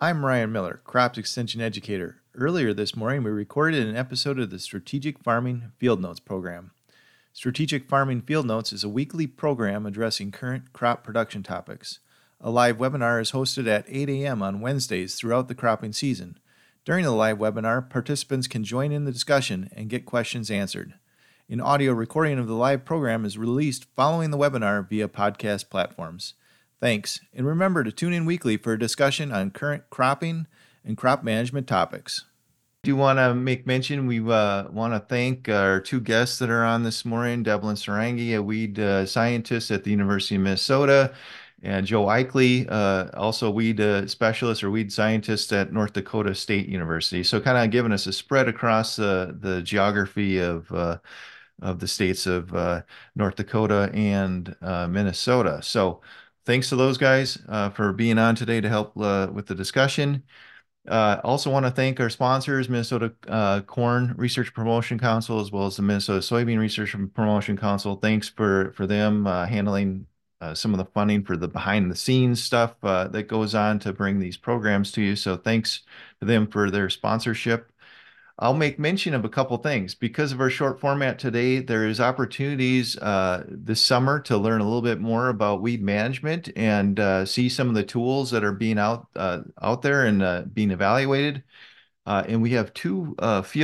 I'm Ryan Miller, Crops Extension Educator. Earlier this morning, we recorded an episode of the Strategic Farming Field Notes program. Strategic Farming Field Notes is a weekly program addressing current crop production topics. A live webinar is hosted at 8 a.m. on Wednesdays throughout the cropping season. During the live webinar, participants can join in the discussion and get questions answered. An audio recording of the live program is released following the webinar via podcast platforms. Thanks, and remember to tune in weekly for a discussion on current cropping and crop management topics. Do want to make mention, we want to thank our two guests that are on this morning, Devlin Sarangi, a weed scientist at the University of Minnesota, and Joe Eichley, also a weed specialist or weed scientist at North Dakota State University. So kind of giving us a spread across the geography of the states of North Dakota and Minnesota. So thanks to those guys for being on today to help with the discussion. Also want to thank our sponsors, Minnesota Corn Research Promotion Council, as well as the Minnesota Soybean Research and Promotion Council. Thanks for them handling some of the funding for the behind the scenes stuff that goes on to bring these programs to you. So thanks to them for their sponsorship. I'll make mention of a couple things. Because of our short format today, there is opportunities this summer to learn a little bit more about weed management and see some of the tools that are being out there and being evaluated. And we have two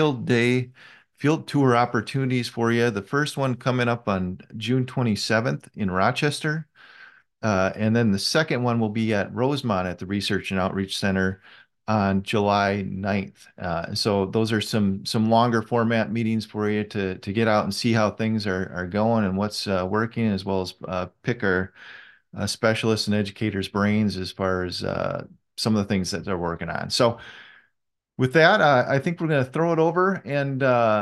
field tour opportunities for you. The first one coming up on June 27th in Rochester. And then the second one will be at Rosemont at the Research and Outreach Center on July 9th. So those are some longer format meetings for you to get out and see how things are going and what's working, as well as pick our specialists and educators' brains as far as some of the things that they're working on. So with that, I think we're going to throw it over and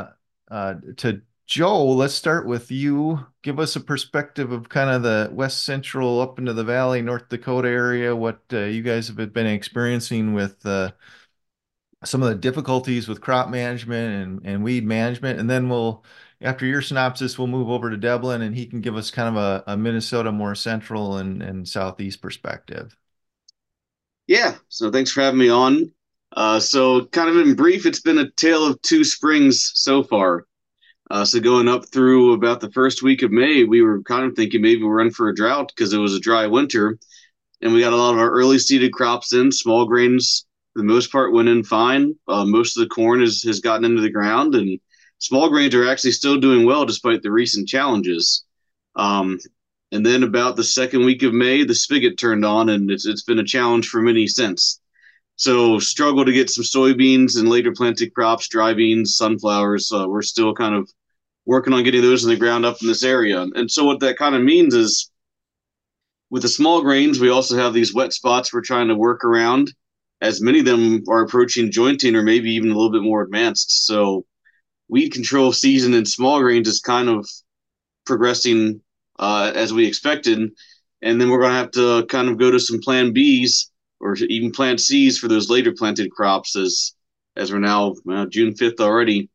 to Joe. Let's start with you. Give us a perspective of kind of the west central up into the valley, North Dakota area, what you guys have been experiencing with some of the difficulties with crop management and weed management. And then after your synopsis, we'll move over to Devlin and he can give us kind of a Minnesota more central and southeast perspective. Yeah, so thanks for having me on. So, kind of in brief, it's been a tale of two springs so far. So, going up through about the first week of May, we were kind of thinking maybe we're in for a drought because it was a dry winter. And we got a lot of our early seeded crops in. Small grains, for the most part, went in fine. Most of the corn has gotten into the ground, and small grains are actually still doing well despite the recent challenges. Um, and then about the second week of May, the spigot turned on, and it's been a challenge for many since. So struggle to get some soybeans and later planted crops, dry beans, sunflowers. We're still kind of working on getting those in the ground up in this area. And so what that kind of means is with the small grains, we also have these wet spots we're trying to work around, as many of them are approaching jointing or maybe even a little bit more advanced. So weed control season in small grains is kind of progressing as we expected. And then we're going to have to kind of go to some plan Bs or even plant Cs for those later planted crops as we're now June 5th already.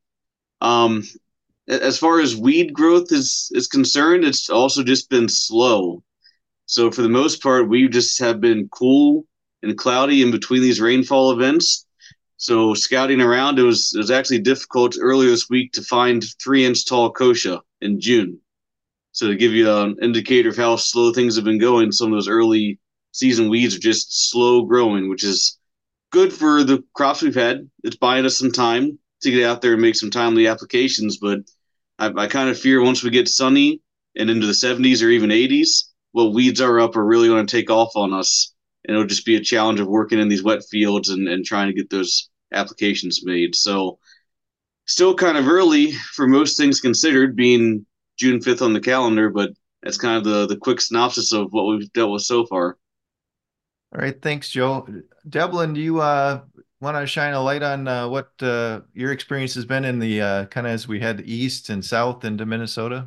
As far as weed growth is concerned, it's also just been slow. So for the most part, we just have been cool and cloudy in between these rainfall events. So scouting around, it was actually difficult earlier this week to find 3-inch tall kochia in June. So to give you an indicator of how slow things have been going, some of those early season weeds are just slow growing, which is good for the crops we've had. It's buying us some time to get out there and make some timely applications. But I kind of fear once we get sunny and into the 70s or even 80s, well, weeds are up are really going to take off on us. And it'll just be a challenge of working in these wet fields and trying to get those applications made. So still kind of early for most things considered, being June 5th on the calendar, but that's kind of the quick synopsis of what we've dealt with so far. All right, thanks, Joe. Devlin, do you want to shine a light on what your experience has been in the kind of as we head east and south into Minnesota?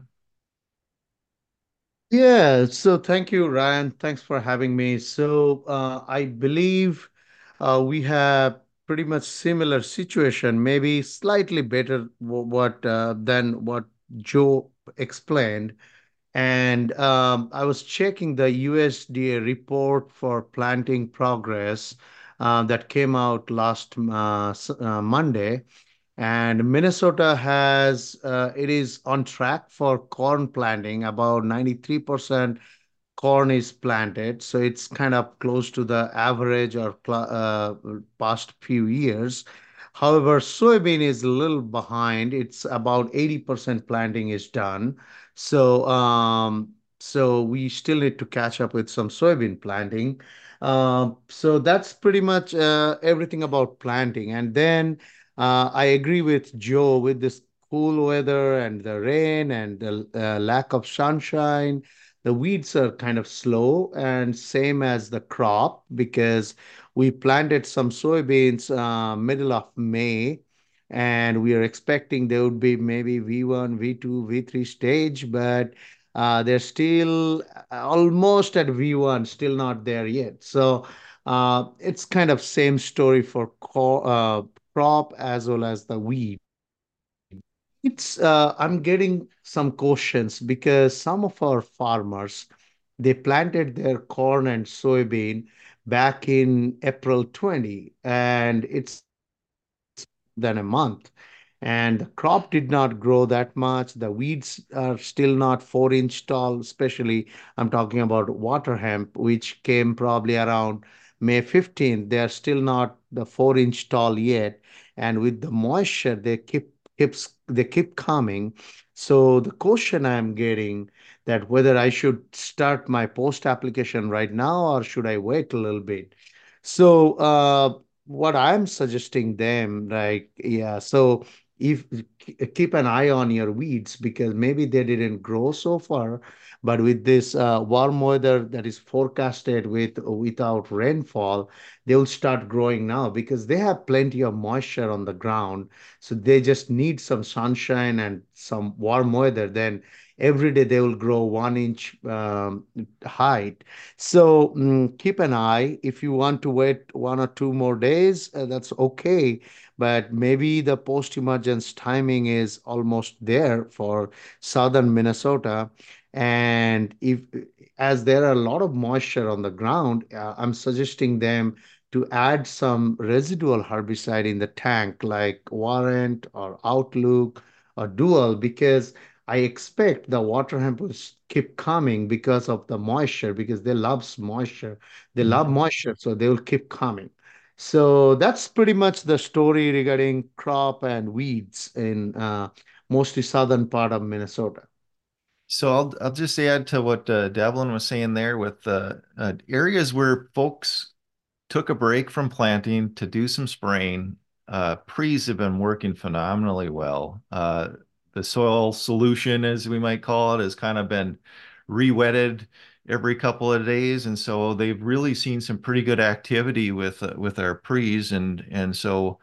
Yeah, so thank you, Ryan. Thanks for having me. So I believe we have pretty much similar situation, maybe slightly better what than what Joe explained. And I was checking the USDA report for planting progress. that came out last Monday. And Minnesota it is on track for corn planting. About 93% corn is planted. So it's kind of close to the average or past few years. However, soybean is a little behind. It's about 80% planting is done. So we still need to catch up with some soybean planting. So that's pretty much everything about planting. And then I agree with Joe with this cool weather and the rain and the lack of sunshine. The weeds are kind of slow and same as the crop because we planted some soybeans middle of May, and we are expecting there would be maybe V1, V2, V3 stage, but they're still almost at V1, still not there yet. So it's kind of same story for crop as well as the weed. I'm getting some questions because some of our farmers, they planted their corn and soybean back in April 20, and it's than a month. And the crop did not grow that much. The weeds are still not 4 inch tall, especially I'm talking about water hemp, which came probably around May 15th. They are still not the 4 inch tall yet. And with the moisture, they keep coming. So the question I'm getting that whether I should start my post application right now or should I wait a little bit? So what I'm suggesting them, like, yeah, so if keep an eye on your weeds because maybe they didn't grow so far, but with this warm weather that is forecasted without rainfall, they will start growing now because they have plenty of moisture on the ground. So they just need some sunshine and some warm weather. Then every day they will grow 1 inch height. So keep an eye. If you want to wait 1 or 2 more days, that's okay. But maybe the post-emergence timing is almost there for southern Minnesota. And if as there are a lot of moisture on the ground, I'm suggesting them to add some residual herbicide in the tank, like Warrant or Outlook or Dual, because I expect the water hemp will keep coming because of the moisture, because they love moisture. They love Mhm. moisture, so they will keep coming. So that's pretty much the story regarding crop and weeds in mostly southern part of Minnesota. So I'll just add to what Devlin was saying there with areas where folks took a break from planting to do some spraying. Pre's have been working phenomenally well. The soil solution, as we might call it, has kind of been re-wetted every couple of days, and so they've really seen some pretty good activity with our pre's, and so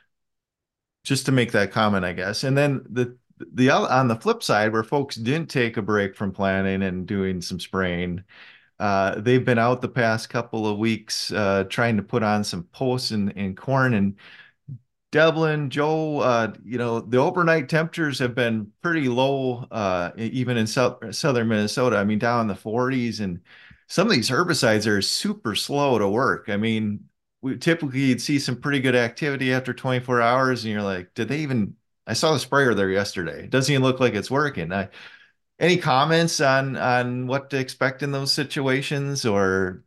just to make that comment, I guess. And then on the flip side, where folks didn't take a break from planting and doing some spraying, they've been out the past couple of weeks trying to put on some posts in corn. And Devlin, Joe, the overnight temperatures have been pretty low, even in southern Minnesota. I mean, down in the 40s, and some of these herbicides are super slow to work. I mean, we typically you'd see some pretty good activity after 24 hours, and you're like, did they even? I saw the sprayer there yesterday. It doesn't even look like it's working. Any comments on what to expect in those situations, or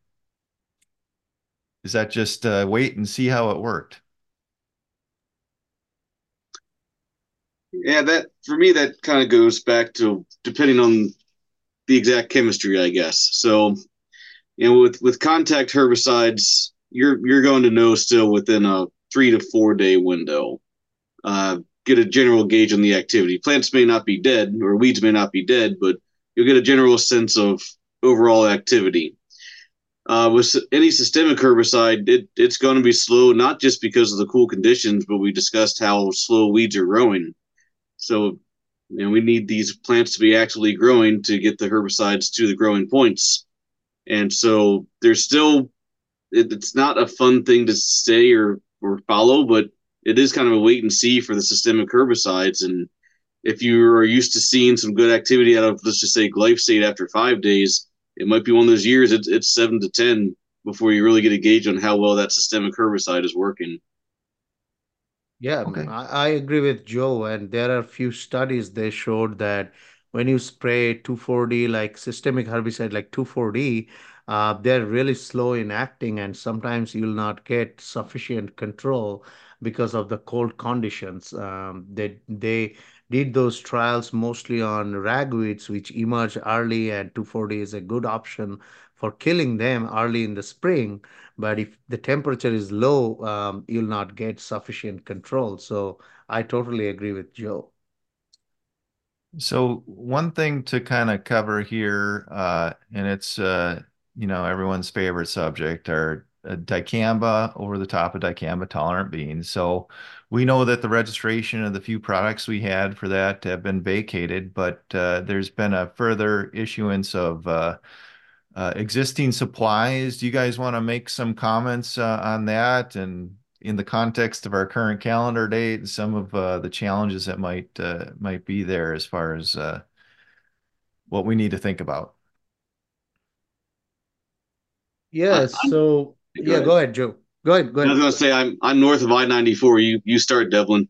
is that just wait and see how it worked? Yeah, that for me that kind of goes back to depending on the exact chemistry, I guess. So, with contact herbicides, you're going to know still within a 3 to 4 day window. Get a general gauge on the activity. Plants may not be dead, or weeds may not be dead, but you'll get a general sense of overall activity. With any systemic herbicide, it's going to be slow, not just because of the cool conditions, but we discussed how slow weeds are growing. So, we need these plants to be actively growing to get the herbicides to the growing points. And so there's still, it's not a fun thing to say or follow, but it is kind of a wait and see for the systemic herbicides. And if you are used to seeing some good activity out of, let's just say, glyphosate after 5 days, it might be one of those years it's 7 to 10. before you really get a gauge on how well that systemic herbicide is working. Yeah, Okay. I agree with Joe. And there are a few studies they showed that when you spray 2,4-D, like systemic herbicide like 2,4-D, they're really slow in acting, and sometimes you'll not get sufficient control because of the cold conditions. They did those trials mostly on ragweeds, which emerge early, and 2,4-D is a good option for killing them early in the spring. But if the temperature is low, you'll not get sufficient control. So I totally agree with Joe. So one thing to kind of cover here, and it's everyone's favorite subject, are dicamba over the top of dicamba tolerant beans. So we know that the registration of the few products we had for that have been vacated, but there's been a further issuance of existing supplies. Do you guys want to make some comments on that, and in the context of our current calendar date and some of the challenges that might be there as far as what we need to think about? I, Yes. So Go yeah, ahead. go ahead, Joe. Go ahead. Go I was ahead. going to say I'm north of I-94. You start, Devlin.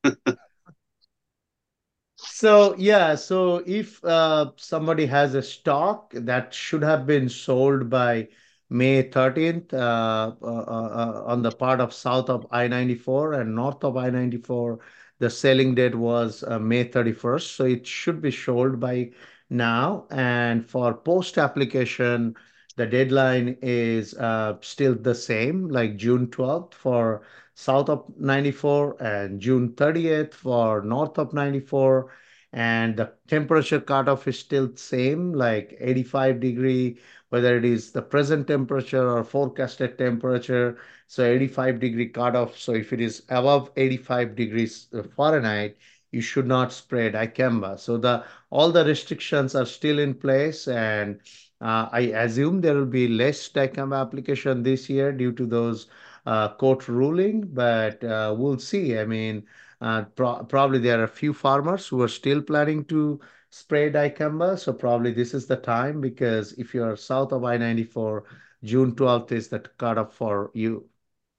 So yeah, so if somebody has a stock that should have been sold by May 13th on the part of south of I-94 and north of I-94, the selling date was May 31st. So it should be sold by now. And for post application, the deadline is still the same, like June 12th for south of 94 and June 30th for north of 94, and the temperature cutoff is still same, like 85-degree, whether it is the present temperature or forecasted temperature. So 85-degree cutoff. So if it is above 85 degrees Fahrenheit, you should not spray dicamba. So the all the restrictions are still in place, and I assume there will be less dicamba application this year due to those court ruling, but we'll see. I mean, probably there are a few farmers who are still planning to spray dicamba. So probably this is the time, because if you're south of I-94, June 12th is the cutoff for you.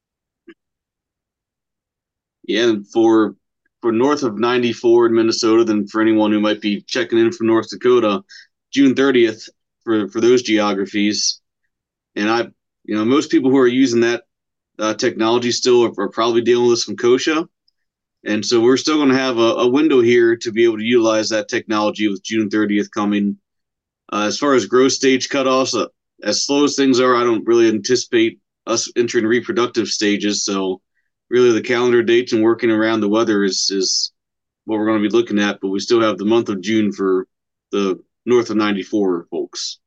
Yeah, and for north of 94 in Minnesota, then for anyone who might be checking in from North Dakota, June 30th for those geographies. And most people who are using that technology still are probably dealing with some kochia. And so we're still going to have a window here to be able to utilize that technology with June 30th coming. As far as growth stage cutoffs, as slow as things are, I don't really anticipate us entering reproductive stages. So really the calendar dates and working around the weather is what we're going to be looking at. But we still have the month of June for the north of 94 folks.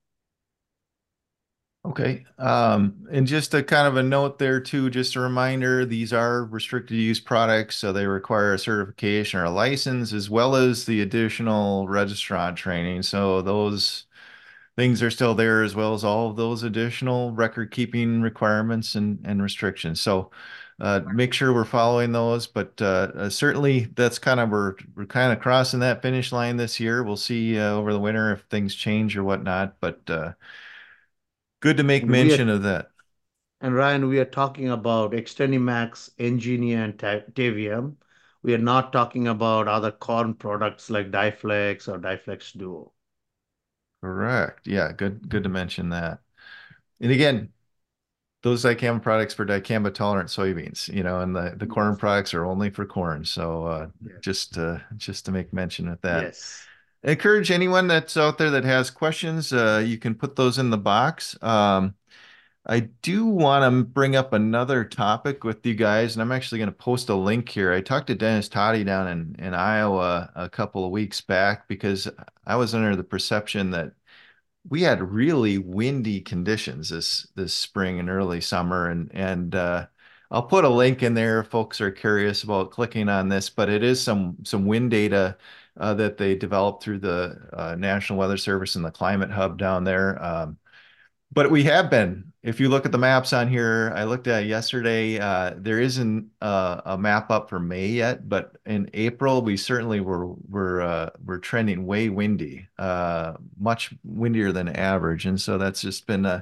Okay. And just a kind of a note there too, just a reminder, these are restricted use products, so they require a certification or a license as well as the additional registrant training. So those things are still there as well as all of those additional record keeping requirements and restrictions. So make sure we're following those, but certainly that's kind of we're kind of crossing that finish line this year. We'll see over the winter if things change or whatnot, but good to make And we are mention of that. and Ryan, we are talking about XtendiMax, Engenia, and Tavium. We are not talking about other corn products like Diflex or Diflex Duo. Correct. Yeah, good to mention that. And again, those dicamba products for dicamba tolerant soybeans, and the corn Yes. products are only for corn. So Yes. just to make mention of that. Yes. Encourage anyone that's out there that has questions, you can put those in the box. I do want to bring up another topic with you guys, and I'm actually going to post a link here. I talked to Dennis Toddy down in Iowa a couple of weeks back because I was under the perception that we had really windy conditions this spring and early summer, and I'll put a link in there if folks are curious about clicking on this, but it is some wind data that they developed through the National Weather Service and the Climate Hub down there. But we have been. If you look at the maps on here, I looked at it yesterday. There isn't a map up for May yet, but in April we certainly were trending way windy, much windier than average, and so that's just been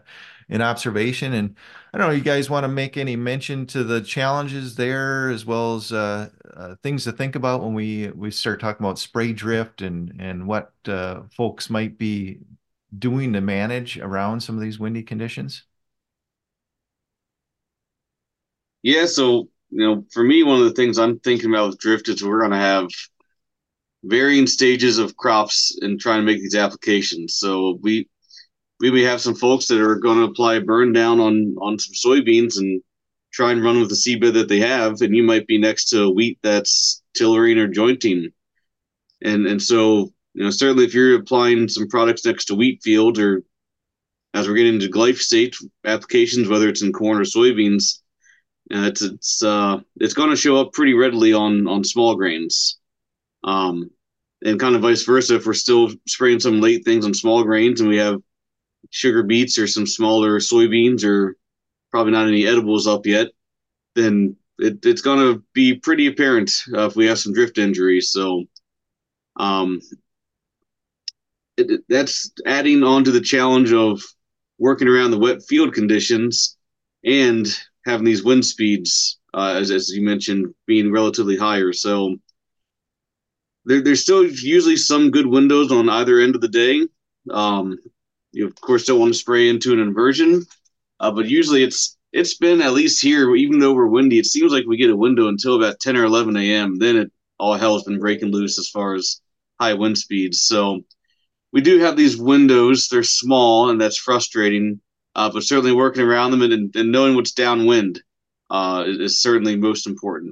in observation. And I don't know, you guys want to make any mention to the challenges there, as well as things to think about when we start talking about spray drift and what folks might be doing to manage around some of these windy conditions? Yeah, so for me, one of the things I'm thinking about with drift is we're going to have varying stages of crops and trying to make these applications. So we may have some folks that are going to apply burn down on some soybeans and try and run with the seedbed that they have, and you might be next to wheat that's tillering or jointing, and so certainly if you're applying some products next to wheat field, or as we're getting into glyphosate applications, whether it's in corn or soybeans, it's going to show up pretty readily on small grains. Um, and kind of vice versa, if we're still spraying some late things on small grains and we have sugar beets or some smaller soybeans or probably not any edibles up yet, then it's going to be pretty apparent if we have some drift injuries. So um, that's adding on to the challenge of working around the wet field conditions and having these wind speeds, as you mentioned, being relatively higher. So there's still usually some good windows on either end of the day. Um, you of course don't want to spray into an inversion, but usually it's been, at least here, even though we're windy, it seems like we get a window until about 10 or 11 a.m. Then all hell's been breaking loose as far as high wind speeds. So we do have these windows. They're small, and that's frustrating. But certainly working around them and knowing what's downwind is certainly most important.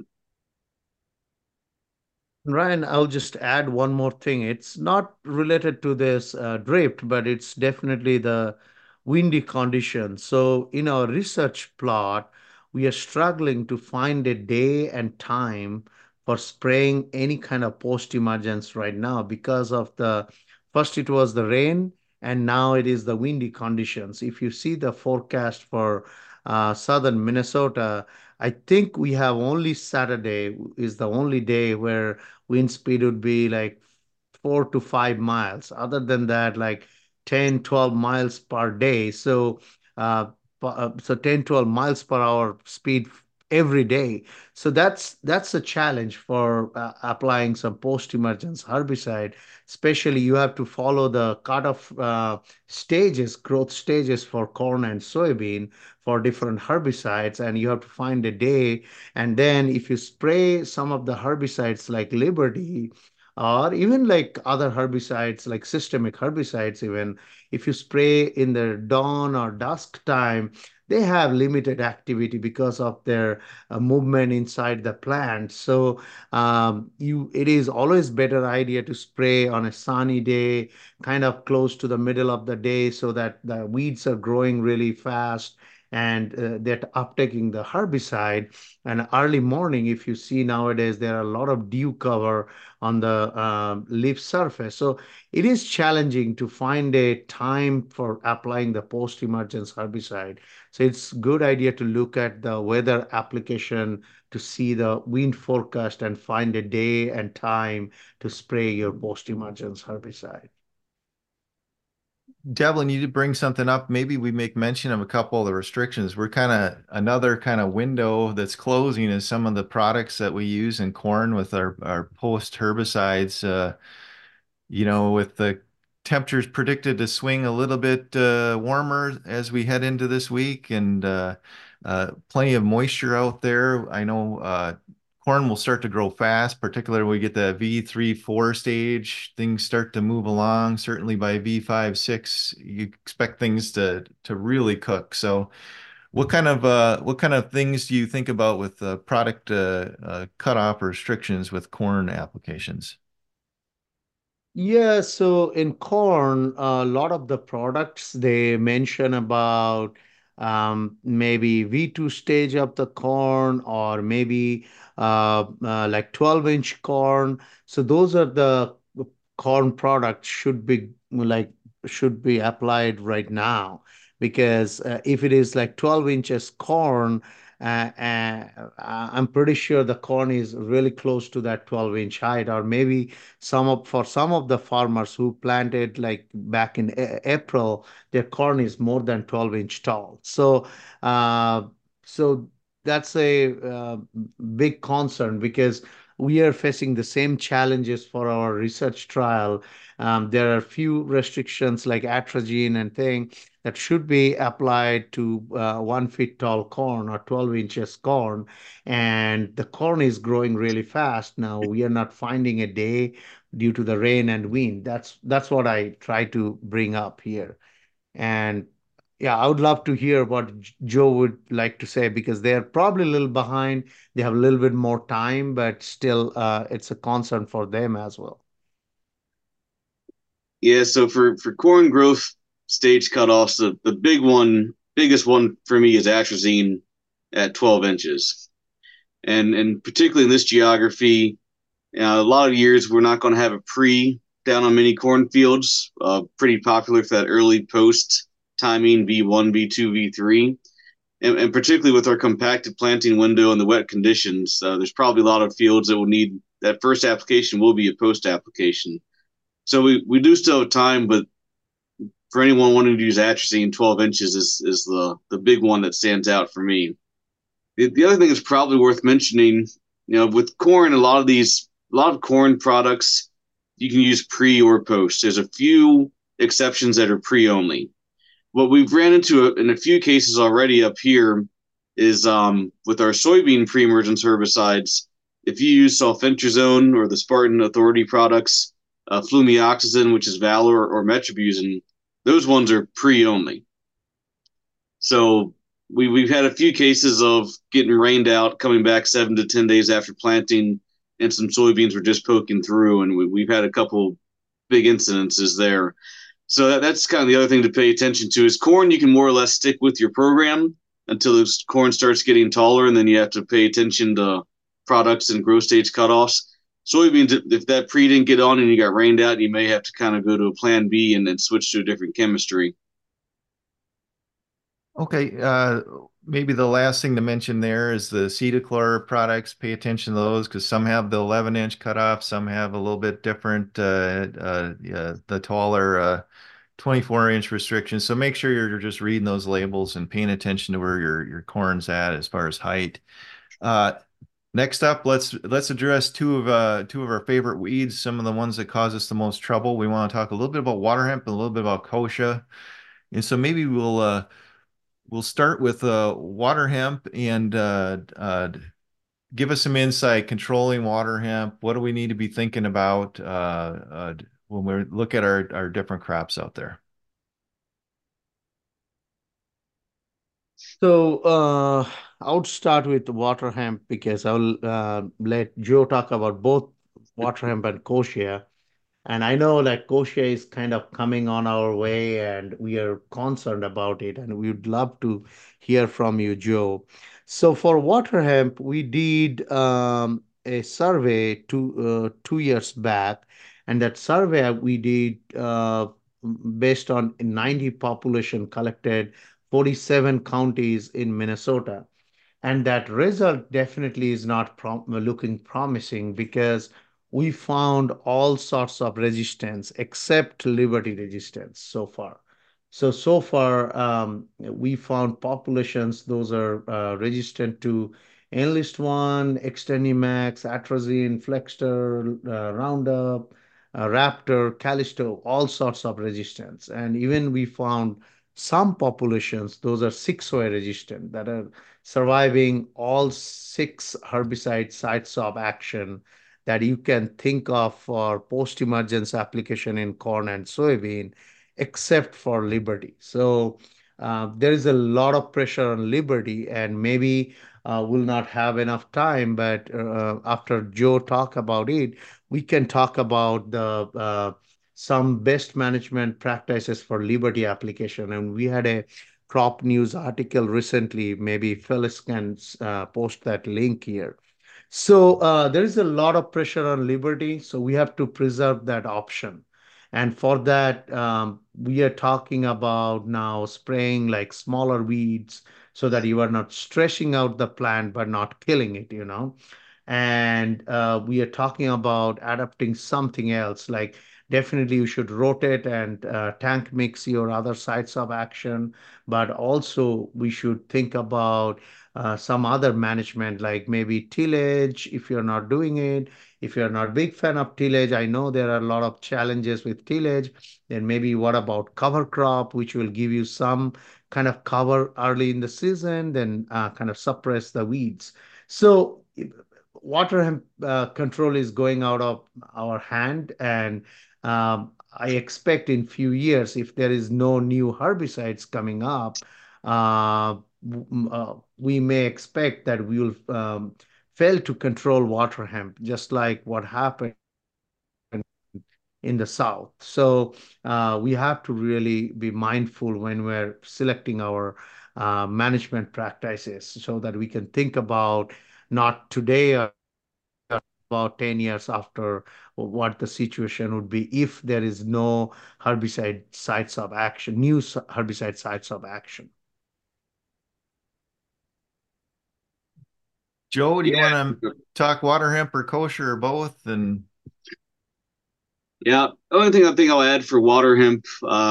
Ryan, I'll just add one more thing. It's not related to this drift, but it's definitely the windy conditions. So, in our research plot, we are struggling to find a day and time for spraying any kind of post-emergence right now because of the first it was the rain and now it is the windy conditions. If you see the forecast for southern Minnesota, I think we have only Saturday is the only day where wind speed would be like 4 to 5 miles. Other than that, like 10, 12 miles per day. So 10, 12 miles per hour speed every day. So that's a challenge for applying some post-emergence herbicide. Especially you have to follow the cutoff stages, growth stages for corn and soybean for different herbicides, and you have to find a day. And then if you spray some of the herbicides like Liberty, or even like other herbicides like systemic herbicides, even if you spray in the dawn or dusk time, they have limited activity because of their movement inside the plant. So it is always better idea to spray on a sunny day, kind of close to the middle of the day, so that the weeds are growing really fast and they're uptaking the herbicide. And early morning, if you see nowadays, there are a lot of dew cover on the leaf surface. So it is challenging to find a time for applying the post-emergence herbicide. So it's good idea to look at the weather application to see the wind forecast and find a day and time to spray your post-emergence herbicide. Devlin, you did bring something up. Maybe we make mention of a couple of the restrictions. We're kind of another kind of window that's closing is some of the products that we use in corn with our post herbicides. With the temperatures predicted to swing a little bit warmer as we head into this week and plenty of moisture out there. I know corn will start to grow fast, particularly when we get the V3, 4 stage. Things start to move along. Certainly by V5, 6, you expect things to really cook. So what kind of things do you think about with product cutoff restrictions with corn applications? Yeah, so in corn, a lot of the products they mention about maybe V2 stage of the corn or maybe like 12-inch corn. So those are the corn products should be applied right now because if it is like 12 inches corn, I'm pretty sure the corn is really close to that 12-inch height, or maybe for some of the farmers who planted like back in April, their corn is more than 12-inch tall. Uh, so that's a big concern because we are facing the same challenges for our research trial. There are few restrictions like atrazine and thing that should be applied to 1 feet tall corn or 12 inches corn. And the corn is growing really fast now. We are not finding a day due to the rain and wind. That's what I try to bring up here. And yeah, I would love to hear what Joe would like to say because they're probably a little behind. They have a little bit more time, but still, it's a concern for them as well. Yeah, so for corn growth stage cutoffs, the biggest one for me is atrazine at 12 inches. And particularly in this geography, a lot of years we're not going to have a pre down on many cornfields. Pretty popular for that early post timing V1, V2, V3. And particularly with our compacted planting window and the wet conditions, there's probably a lot of fields that will need that first application will be a post application. So we do still have time, but for anyone wanting to use atrazine, 12 inches is the big one that stands out for me. The other thing is probably worth mentioning, with corn, a lot of corn products you can use pre or post. There's a few exceptions that are pre only. What we've ran into in a few cases already up here is with our soybean pre-emergence herbicides. If you use sulfentrazone or the Spartan Authority products, flumioxazin, which is Valor or metribuzin, those ones are pre only. So we've had a few cases of getting rained out, coming back 7 to 10 days after planting, and some soybeans were just poking through, and we've had a couple big incidences there. So that's kind of the other thing to pay attention to is corn. You can more or less stick with your program until the corn starts getting taller, and then you have to pay attention to products and growth stage cutoffs. Soybeans, if that pre didn't get on and you got rained out, you may have to kind of go to a plan B and then switch to a different chemistry. Okay, maybe the last thing to mention there is the Cedaclor products. Pay attention to those because some have the 11-inch cutoff, some have a little bit different, yeah, the taller 24-inch restrictions. So make sure you're just reading those labels and paying attention to where your corn's at as far as height. Uh, Next up, let's address two of our favorite weeds, some of the ones that cause us the most trouble. We want to talk a little bit about water hemp and a little bit about kochia. And so maybe we'll start with water hemp and give us some insight controlling water hemp. What do we need to be thinking about when we look at our different crops out there? So I would start with water hemp because I'll let Joe talk about both water hemp and kochia. And I know that kochia is kind of coming on our way, and we are concerned about it, and we would love to hear from you, Joe. So for water hemp, we did a survey 2 years back, and that survey we did based on 90 population collected 47 counties in Minnesota. And that result definitely is not looking promising because we found all sorts of resistance except liberty resistance so far. So far, we found populations, those are resistant to Enlist 1, XtendiMax, Atrazine, Flexter, Roundup, Raptor, Callisto, all sorts of resistance. And even we found some populations, those are 6-OA resistant, that are surviving all 6 herbicide sites of action that you can think of for post-emergence application in corn and soybean, except for Liberty. So there is a lot of pressure on Liberty, and maybe we'll not have enough time, but after Joe talk about it, we can talk about the some best management practices for Liberty application. And we had a crop news article recently. Maybe Phyllis can post that link here. So there is a lot of pressure on Liberty, so we have to preserve that option. And for that, we are talking about now spraying like smaller weeds so that you are not stressing out the plant but not killing it, you know. And we are talking about adapting something else, like definitely you should rotate and tank mix your other sites of action, but also we should think about some other management, like maybe tillage if you're not doing it. If you're not a big fan of tillage, I know there are a lot of challenges with tillage. Then maybe what about cover crop, which will give you some kind of cover early in the season, then kind of suppress the weeds. So water control is going out of our hand, and I expect in few years, if there is no new herbicides coming up, we may expect that we will fail to control water hemp, just like what happened in the south. So we have to really be mindful when we're selecting our management practices, so that we can think about not today or about 10 years after, what the situation would be if there is no herbicide sites of action, new herbicide sites of action. Joe, do you want to Yeah. talk water hemp or kosher or both? And Yeah. The only thing I think I'll add for water hemp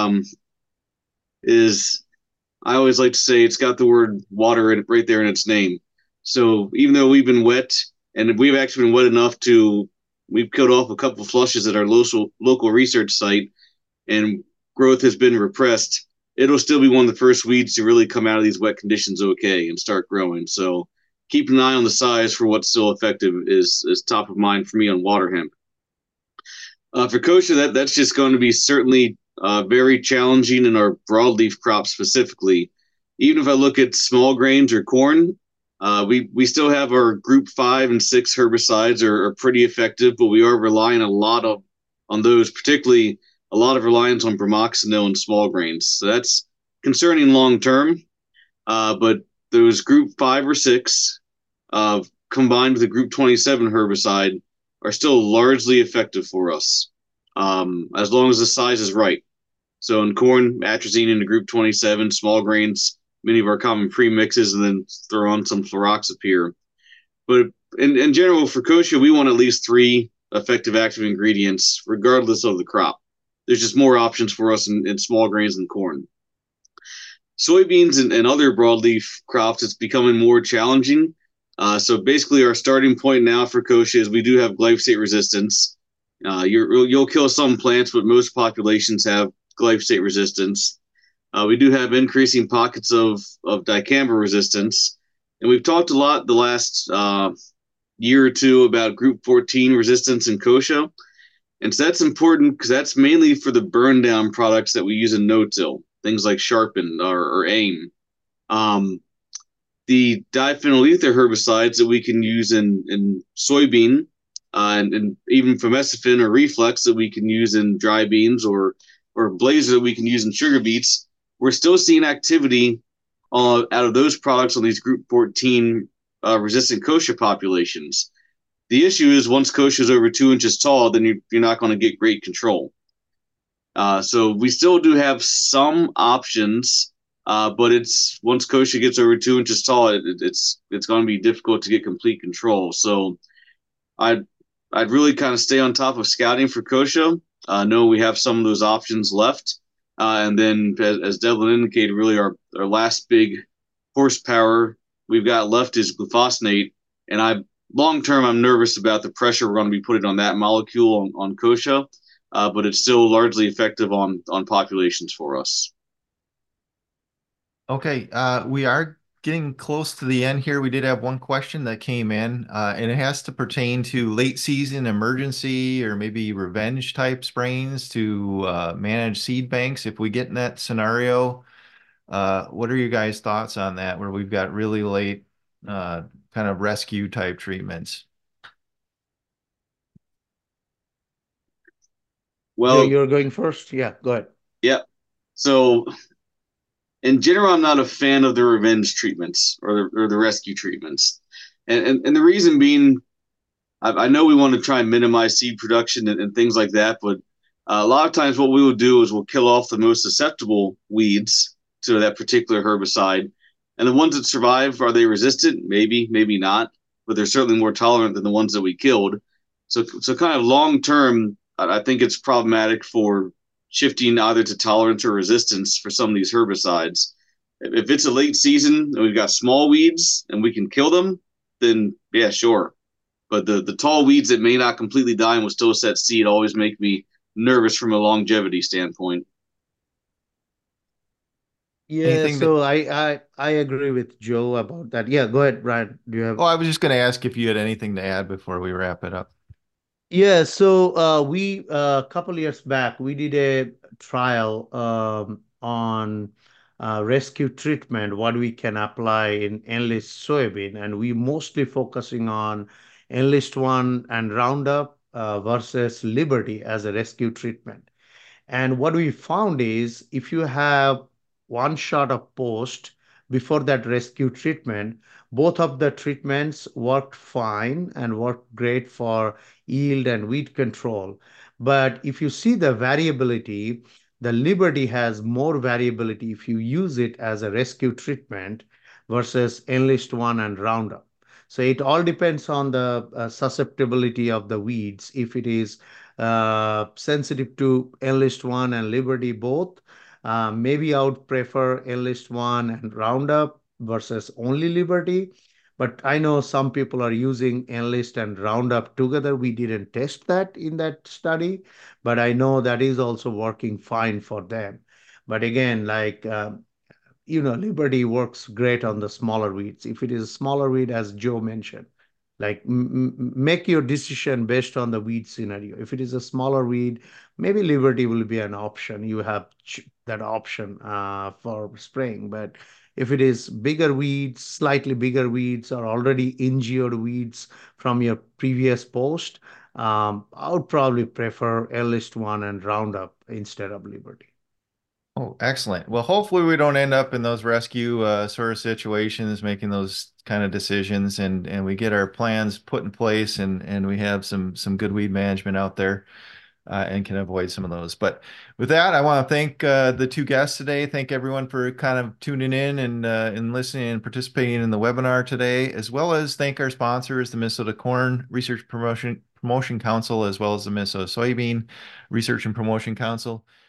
is I always like to say it's got the word water in, right there in its name. So even though we've been wet, and we've actually been wet enough to, we've killed off a couple of flushes at our local research site, and growth has been repressed, it'll still be one of the first weeds to really come out of these wet conditions okay and start growing. So keep an eye on the size for what's still effective is top of mind for me on water hemp. For kosher, that's just going to be certainly very challenging in our broadleaf crops specifically. Even if I look at small grains or corn, we still have our group 5 and 6 herbicides are pretty effective, but we are relying a lot on those, particularly a lot of reliance on bromoxynil and small grains. So that's concerning long term. But those group 5 or 6 combined with the group 27 herbicide are still largely effective for us, as long as the size is right. So in corn, atrazine into group 27, small grains, many of our common premixes, and then throw on some fluroxapyr. But in general, for kosher, we want at least 3 effective active ingredients, regardless of the crop. There's just more options for us in small grains than corn. Soybeans and other broadleaf crops, it's becoming more challenging. So basically, our starting point now for kosher is we do have glyphosate resistance. You'll kill some plants, but most populations have glyphosate resistance. We do have increasing pockets of dicamba resistance. And we've talked a lot the last year or two about group 14 resistance in kosher. And so that's important because that's mainly for the burn down products that we use in no-till, things like Sharpen or AIM. Um, the diphenyl ether herbicides that we can use in soybean, and even famecifin or reflex that we can use in dry beans, or blazer that we can use in sugar beets, we're still seeing activity out of those products on these group 14 resistant kosher populations. The issue is once kosher is over 2 inches tall, then you're not going to get great control. So we still do have some options, but it's once kosher gets over 2 inches tall, it's going to be difficult to get complete control. So I'd really kind of stay on top of scouting for kosher. Know we have some of those options left, and then as Devlin indicated, really our last big horsepower we've got left is glufosinate, and long term I'm nervous about the pressure we're going to be putting on that molecule on kosher. But it's still largely effective on populations for us. okay, we are getting close to the end here. We did have one question that came in, and it has to pertain to late season emergency or maybe revenge type sprayings to manage seed banks. If we get in that scenario, what are your guys' thoughts on that, where we've got really late kind of rescue type treatments? Joe, Well, you're going first. Yeah, go ahead. yeah. So in general, I'm not a fan of the revenge treatments or the rescue treatments, and the reason being, I know we want to try and minimize seed production and things like that, but A lot of times, what we will do is we'll kill off the most susceptible weeds to that particular herbicide, and the ones that survive, are they resistant? Maybe, maybe not, but they're certainly more tolerant than the ones that we killed. So kind of long term, I think it's problematic for shifting either to tolerance or resistance for some of these herbicides. If it's a late season and we've got small weeds and we can kill them, then yeah, sure. But the tall weeds that may not completely die and will still set seed always make me nervous from a longevity standpoint. Yeah, Anything that, so I agree with Joe about that. Yeah, go ahead, Brian. Do you have? oh, I was just going to ask if you had anything to add before we wrap it up. Yeah, so we a couple years back we did a trial on rescue treatment, what we can apply in enlist soybean, and we mostly focusing on enlist one and Roundup versus Liberty as a rescue treatment. And what we found is if you have one shot of post before that rescue treatment, both of the treatments worked fine and worked great for yield and weed control. But if you see the variability, the Liberty has more variability if you use it as a rescue treatment versus Enlist One and Roundup. So it all depends on the susceptibility of the weeds. If it is sensitive to Enlist One and Liberty both, maybe I would prefer Enlist One and Roundup versus only Liberty. But I know some people are using Enlist and Roundup together. We didn't test that in that study, but I know that is also working fine for them. But again, like Liberty works great on the smaller weeds. If it is a smaller weed, as Joe mentioned, like make your decision based on the weed scenario. If it is a smaller weed, maybe Liberty will be an option. You have that option for spraying. But if it is bigger weeds, slightly bigger weeds, or already injured weeds from your previous post, I would probably prefer Enlist One and Roundup instead of Liberty. Oh, excellent. Well, hopefully we don't end up in those rescue sort of situations, making those kind of decisions, and we get our plans put in place, and we have some good weed management out there, and can avoid some of those. But with that, I want to thank the two guests today. Thank everyone for kind of tuning in and listening and participating in the webinar today, as well as thank our sponsors, the Minnesota Corn Research Promotion Council, as well as the Minnesota Soybean Research and Promotion Council.